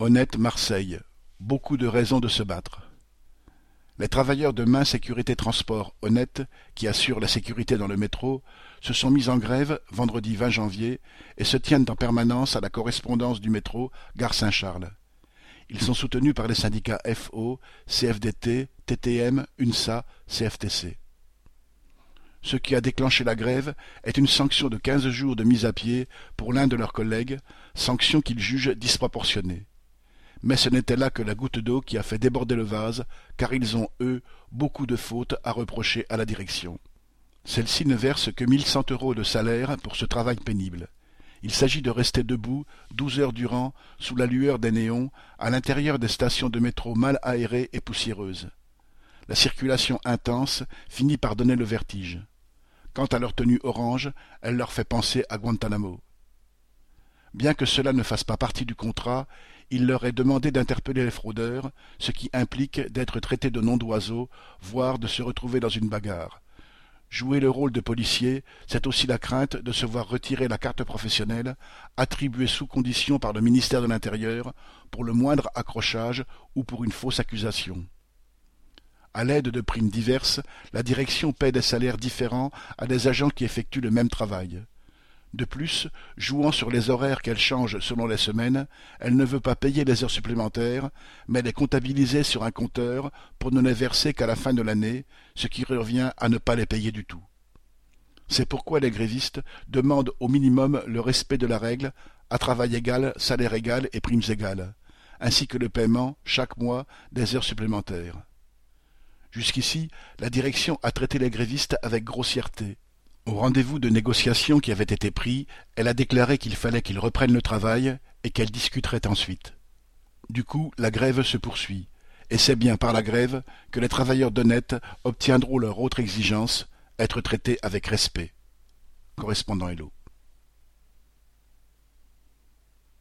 Honnête Marseille, beaucoup de raisons de se battre. Les travailleurs de Main Sécurité Transport Honnête, qui assurent la sécurité dans le métro, se sont mis en grève vendredi 20 janvier et se tiennent en permanence à la correspondance du métro Gare Saint-Charles. Ils sont soutenus par les syndicats FO, CFDT, TTM, UNSA, CFTC. Ce qui a déclenché la grève est une sanction de 15 jours de mise à pied pour l'un de leurs collègues, sanction qu'ils jugent disproportionnée. Mais ce n'était là que la goutte d'eau qui a fait déborder le vase, car ils ont, eux, beaucoup de fautes à reprocher à la direction. Celle-ci ne verse que 1 100 € de salaire pour ce travail pénible. Il s'agit de rester debout 12 heures durant, sous la lueur des néons, à l'intérieur des stations de métro mal aérées et poussiéreuses. La circulation intense finit par donner le vertige. Quant à leur tenue orange, elle leur fait penser à Guantanamo. Bien que cela ne fasse pas partie du contrat, il leur est demandé d'interpeller les fraudeurs, ce qui implique d'être traités de nom d'oiseau, voire de se retrouver dans une bagarre. Jouer le rôle de policier, c'est aussi la crainte de se voir retirer la carte professionnelle, attribuée sous condition par le ministère de l'Intérieur, pour le moindre accrochage ou pour une fausse accusation. À l'aide de primes diverses, la direction paie des salaires différents à des agents qui effectuent le même travail. De plus, jouant sur les horaires qu'elle change selon les semaines, elle ne veut pas payer les heures supplémentaires, mais les comptabiliser sur un compteur pour ne les verser qu'à la fin de l'année, ce qui revient à ne pas les payer du tout. C'est pourquoi les grévistes demandent au minimum le respect de la règle, à travail égal, salaire égal et primes égales, ainsi que le paiement, chaque mois, des heures supplémentaires. Jusqu'ici, la direction a traité les grévistes avec grossièreté. Au rendez-vous de négociation qui avait été pris, elle a déclaré qu'il fallait qu'ils reprennent le travail et qu'elle discuterait ensuite. Du coup, la grève se poursuit, et c'est bien par la grève que les travailleurs d'Honnête obtiendront leur autre exigence, être traités avec respect. Correspondant Hello.